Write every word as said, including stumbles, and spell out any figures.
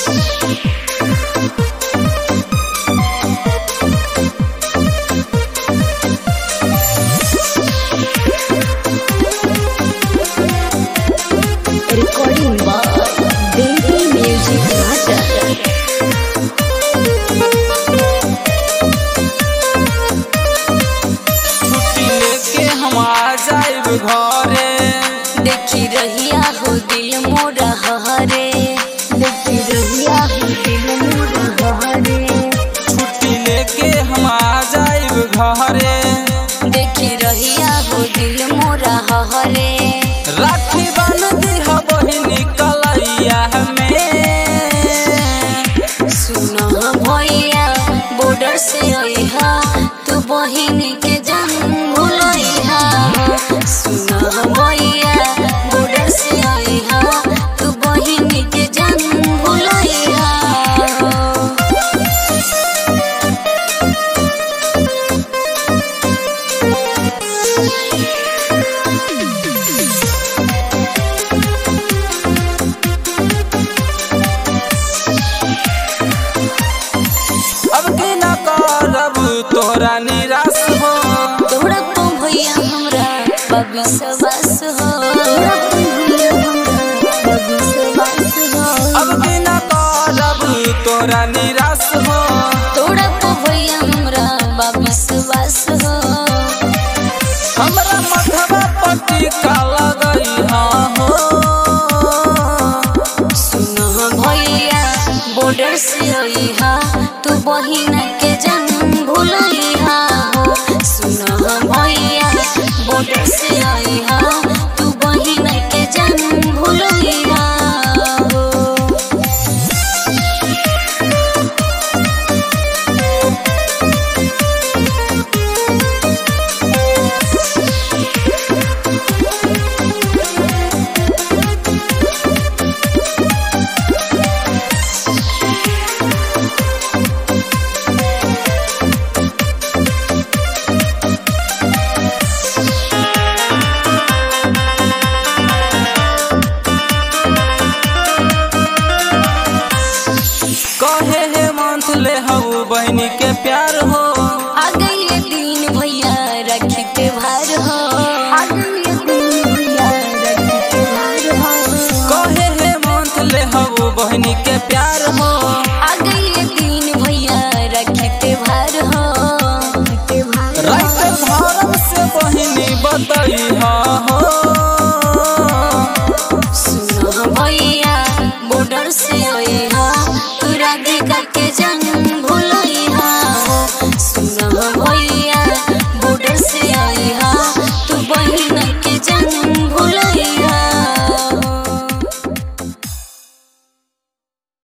Recording by Baby Music Matter. छुट्टी लेके हम आ जाइब घरे, देखी रहिया हो दिल मोरा हरे, देखी रहिया हो दिल मोरा हरे, छुट्टी लेके हम आ जाइब घरे, देखी रहिया हो दिल मोरा हरे। राखी बन दिहा बहिनी कलैया में, सुना भैया बॉर्डर से अइहा तू बहिनी के जन्म भुलैहा। सुना भैया बॉर्डर से अइहा तू बहिनी के जन्म भुलैहा। अब की न करब तोरा निराश हो, तोरा तो भैया हमरा विश्वास हो, तोरा तो भैया हमरा विश्वास हो, अब की न करब तोरा निराश हो, तोरा तो भैया हमरा विश्वास हो। हमरा मथवा पट्टी का लगई हो, सुना भैया बॉर्डर से अइहा तू बहिन के जन्म भुलैहा हो। सुना भैया बॉर्डर से अइहा तू बहिन के जन्म भुलैहा हो। कहे हेमंत ले हऊ बहनी के प्यार हो, आ गइले दिन भैया रखी त्योहार हो, आ गइले दिन भैया रखी त्योहार हो, कहे हेमंत ले हऊ बहनी के प्यार हो, आ गइले दिन भैया रखी त्योहार हो। त्योहार रात धर्म से बहनी बतई हो, सुनो भैया बॉर्डर से अइहा